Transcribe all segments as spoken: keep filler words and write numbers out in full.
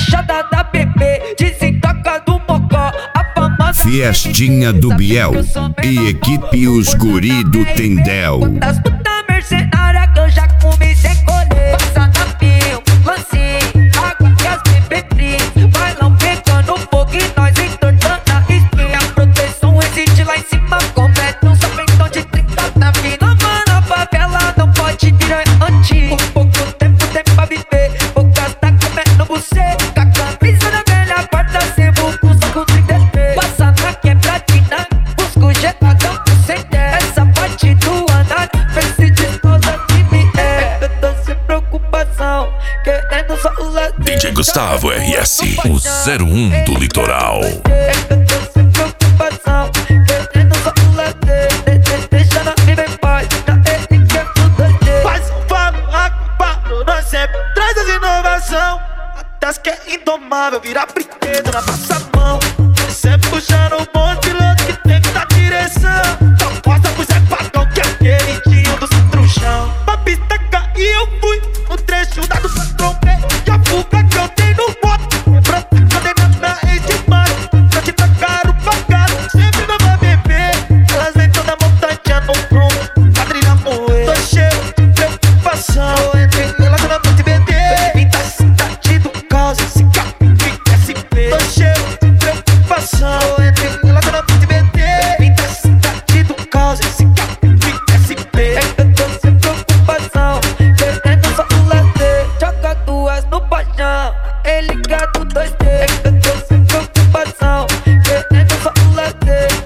fechada da bebê, desentoca do mocó, a famosa Fiestinha do Biel e equipe Os Guri do Tendel. das puta mercenária que eu já comi sem colher. Passa na pio, lance, água que as bebê fria. Vai lá pegando fogo e nós entortando a espinha. A proteção resiste lá em cima, comete um sapentão de trinta na vida. Mano, a favela não pode virar anti. Um pouco tempo tem pra viver, poucas tá comendo você. Com a camisa da velha guarda, sebo com saco trinta e três. Passa na quebradina, busco geladão sem ter. Essa parte do andar, pense de toda que me é. Eu tô sem preocupação, querendo só o lado. D J Gustavo R S, o zero um do Litoral. Eu tô sem preocupação, querendo só o lado. Deixa na vida em paz, na ele que é tudo de. Faz um falo, acabado, nós sempre traz as inovação. Até as que é indomável, vira brinquedo na nossa mão. Sempre puxando o bonde, piloto que tem que dar direção. Então mostra pro Zé Pagão que é o queridinho do centro-chão. Pra pista cair eu fui, no trecho da do patrão B. E a fuga que eu tenho no voto, quebrando a cadeira na ex demais. Pra te tacar o pagado, sempre nova bebê. Elas vêm toda montanha no prumo, quadrilha moer. Tô cheio de preocupação, entre relacionamento e B D. Vem da cidade do caos, esse capim S P. Tô cheio de preocupação, entre relacionamento e B D. Vem da cidade do caos, esse capim S P. Eu tô sem preocupação, querendo só o lado. Joga duas no paixão, ele quer do dois D. Eu tô sem preocupação, querendo só o lado.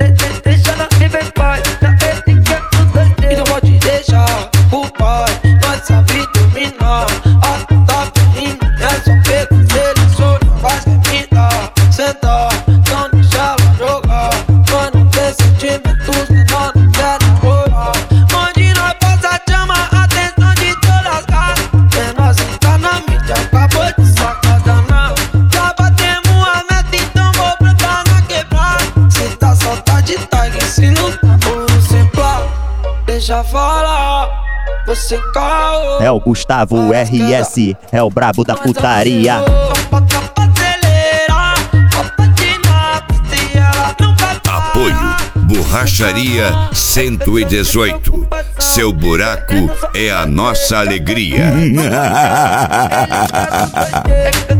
Deixa na vida em paz, na ele quer do dois D. E não pode deixar o pai, nós sabe dominar. A top menina é só pego, seleciona, faz caminhar, sentar, não deixa ela jogar. Mano, tem sentimentos, menor não quer namorar. Onde nós passa chama a atenção de todas as caras. É nós entrar na mídia, acabou de sacar danado. Já batemos a meta, então vou plantar na quebrada. Se tá saudade, tá aqui, se não tá por simplar, deixa falar, você caô. É o Gustavo R S, é o brabo da putaria. Apoio Borracharia cento e dezoito. Seu buraco é a nossa alegria. Eu